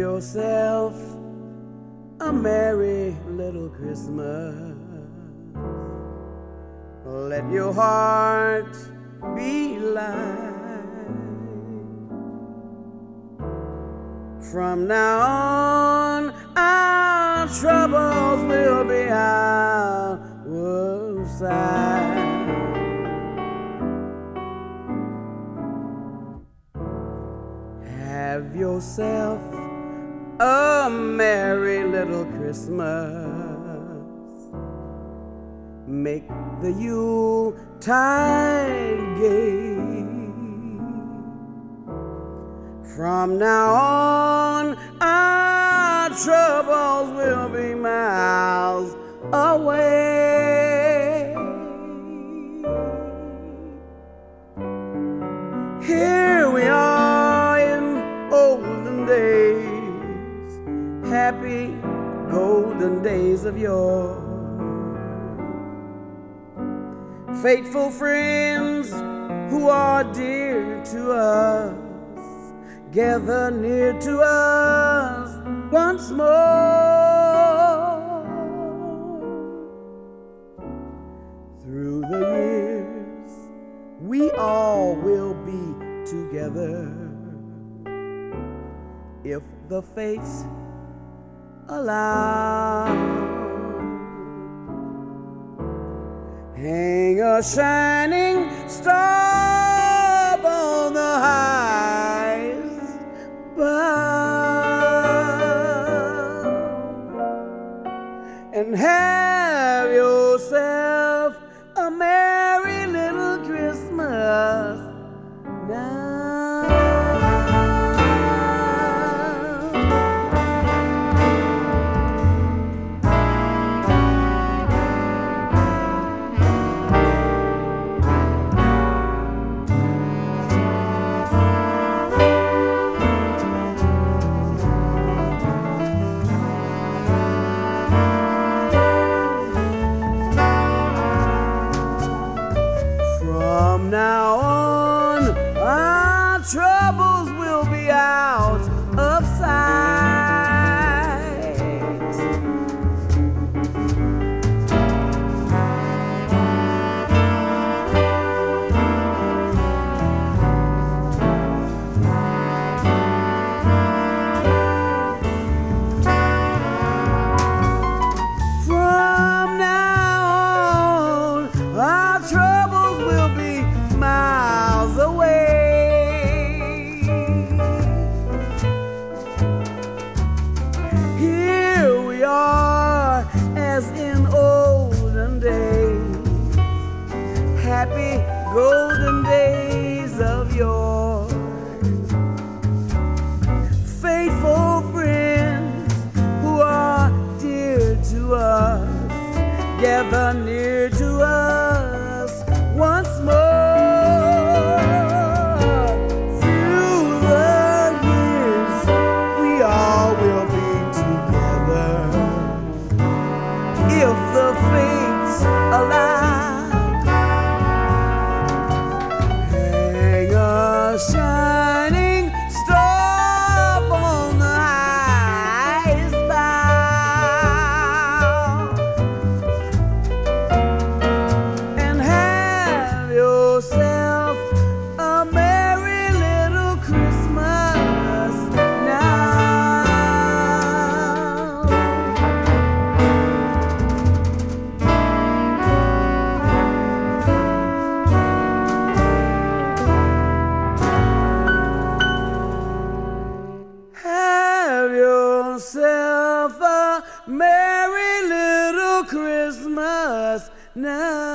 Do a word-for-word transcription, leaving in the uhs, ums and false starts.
yourself a merry little Christmas. Let your heart be light. From now on, our troubles will be out of sight. Have yourself a merry little Christmas. Make the Yuletide gay. From now on, our troubles will be miles away. Here we are in olden days, happy golden days of yore. Faithful friends who are dear to us, gather near to us once more. Through the years, we all will be together, if the fates allow. Hang a shining star on the highest bough, and have yourself a merry little Christmas now. From now on, our troubles will be out of sight. From now on, our troubles will be miles away. Here we are as in olden days, happy golden days of yore. Faithful friends who are dear to us, gather near to us once more. Through the years, we all will be together, if the fates allow. Hang a shining star on the highest bough, and have yourself a merry little Christmas now. Have yourself a merry little Christmas now.